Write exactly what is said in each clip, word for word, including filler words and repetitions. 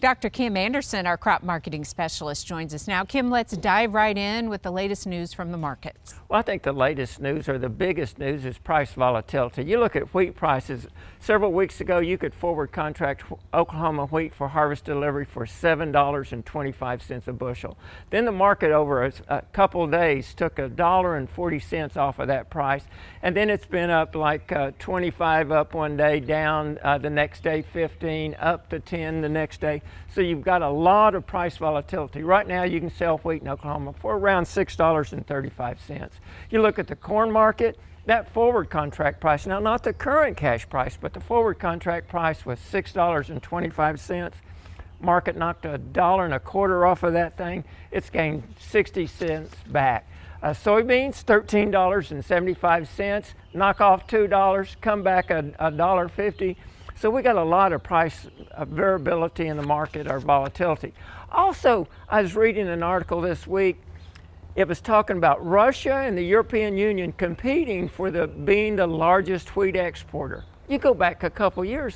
Doctor Kim Anderson, our crop marketing specialist, joins us now. Kim, let's dive right in with the latest news from the markets. Well, I think the latest news, or the biggest news, is price volatility. You look at wheat prices. Several weeks ago, you could forward contract Oklahoma wheat for harvest delivery for seven dollars and twenty-five cents a bushel. Then the market over a, a couple of days took a dollar and forty cents off of that price, and then it's been up like uh, twenty-five up one day, down uh, the next day fifteen, up to ten the next day. So you've got a lot of price volatility. Right now you can sell wheat in Oklahoma for around six dollars and thirty-five cents. You look at the corn market, that forward contract price, now not the current cash price, but the forward contract price was six dollars and twenty-five cents. Market knocked a dollar and a quarter off of that thing. It's gained sixty cents back. Uh, soybeans, thirteen dollars and seventy-five cents. Knock off two dollars, come back a, a dollar fifty. So we got a lot of price uh, variability in the market, or volatility. Also, I was reading an article this week. It was talking about Russia and the European Union competing for the being the largest wheat exporter. You go back a couple years,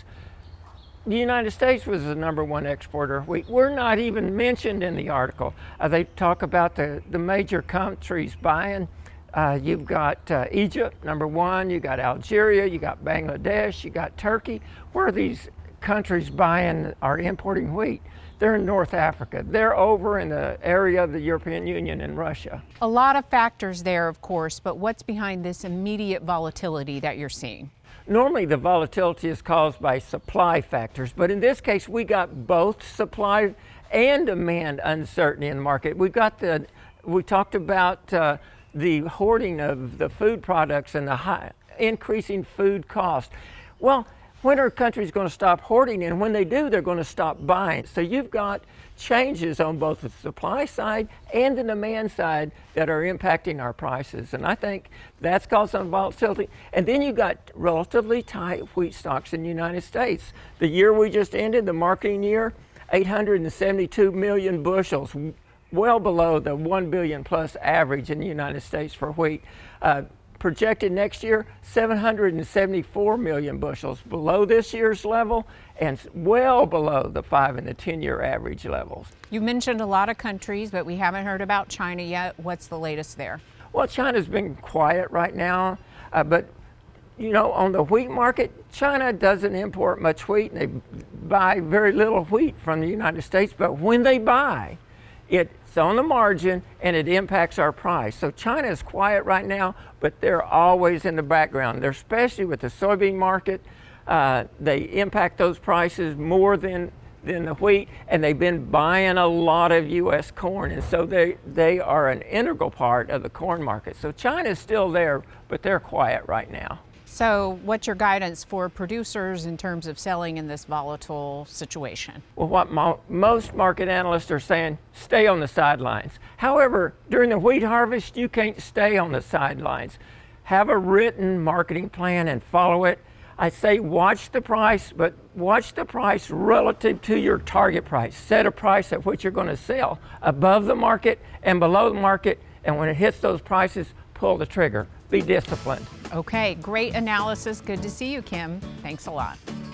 the United States was the number one exporter of wheat. We're not even mentioned in the article. Uh, they talk about the, the major countries buying. Uh, you've got uh, Egypt, number one. You got Algeria, you got Bangladesh, you got Turkey. Where are these countries buying or importing wheat? They're in North Africa. They're over in the area of the European Union and Russia. A lot of factors there, of course, but what's behind this immediate volatility that you're seeing? Normally the volatility is caused by supply factors, but in this case we got both supply and demand uncertainty in the market. We got the, we talked about uh, the hoarding of the food products and the high, increasing food cost. Well, when are countries going to stop hoarding? And when they do, they're going to stop buying. So you've got changes on both the supply side and the demand side that are impacting our prices. And I think that's caused some volatility. And then you got relatively tight wheat stocks in the United States. The year we just ended, the marketing year, eight hundred seventy-two million bushels, well below the one billion plus average in the United States for wheat. Uh, projected next year, seven hundred seventy-four million bushels, below this year's level and well below the five and the ten year average levels. You mentioned a lot of countries, but we haven't heard about China yet. What's the latest there? Well, China's been quiet right now, uh, but you know, on the wheat market, China doesn't import much wheat, and they buy very little wheat from the United States, but when they buy, it's on the margin and it impacts our price. So China is quiet right now, but they're always in the background. They're especially with the soybean market. Uh, they impact those prices more than than the wheat, and they've been buying a lot of U S corn, and so they they are an integral part of the corn market. So China's still there, but they're quiet right now. So what's your guidance for producers in terms of selling in this volatile situation? Well, what mo- most market analysts are saying, stay on the sidelines. However, during the wheat harvest, you can't stay on the sidelines. Have a written marketing plan and follow it. I say watch the price, but watch the price relative to your target price. Set a price at which you're going to sell above the market and below the market, and when it hits those prices, pull the trigger. Be disciplined. Okay, great analysis. Good to see you, Kim. Thanks a lot.